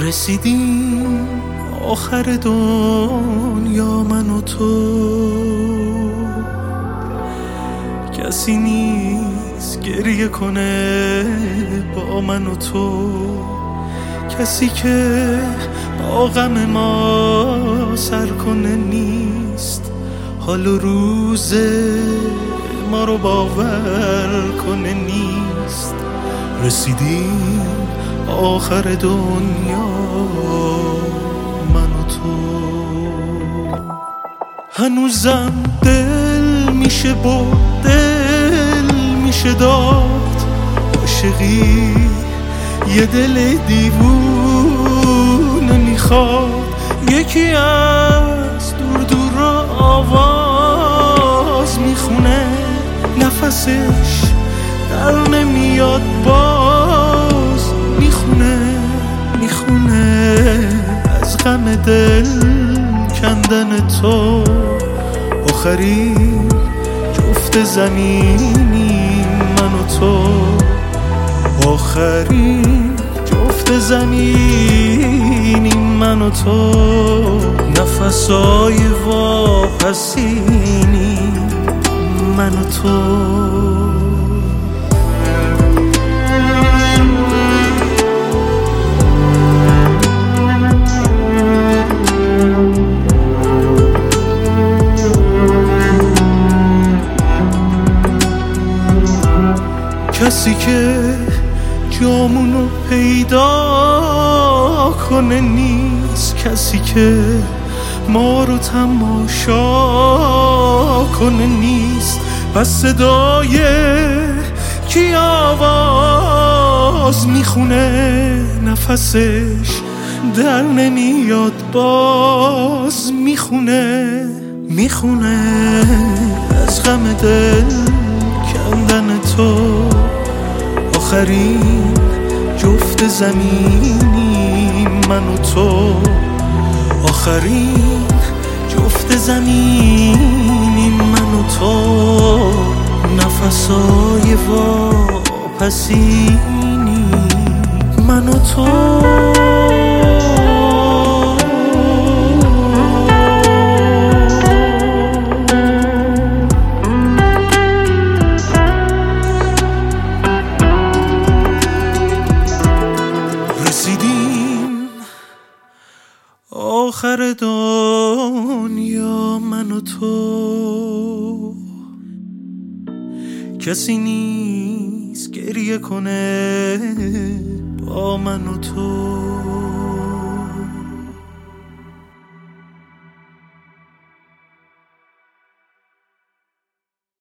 رسیدیم آخر دنیا من و تو، کسی نیست گریه کنه با من و تو، کسی که با غم ما سر کنه نیست، حال و روز ما رو باور کنه نیست. رسیدیم آخر دنیا من و تو، هنوزم دل میشه برد، دل میشه داد، عاشقی یه دل دیوونه میخواد، یکی از دور دور آواز میخونه، نفسش در نمیاد باز میخونه از غم دل کندن تو. آخرین جفت زمینی من و تو، آخرین جفت زمینی من و تو، نفسای واپسینی من و تو. کسی که جامونو پیدا کنه نیست، کسی که ما رو تماشا کنه نیست، پس صدای کی آواز میخونه، نفسش در نمیاد باز میخونه از غم دل کندن تو. آخرین جفت زمینی من و تو، آخرین جفت زمینی من و تو، نفسای واپسینی من و تو. آخر دنیا من و تو، کسی نیست گریه کنه با من و تو.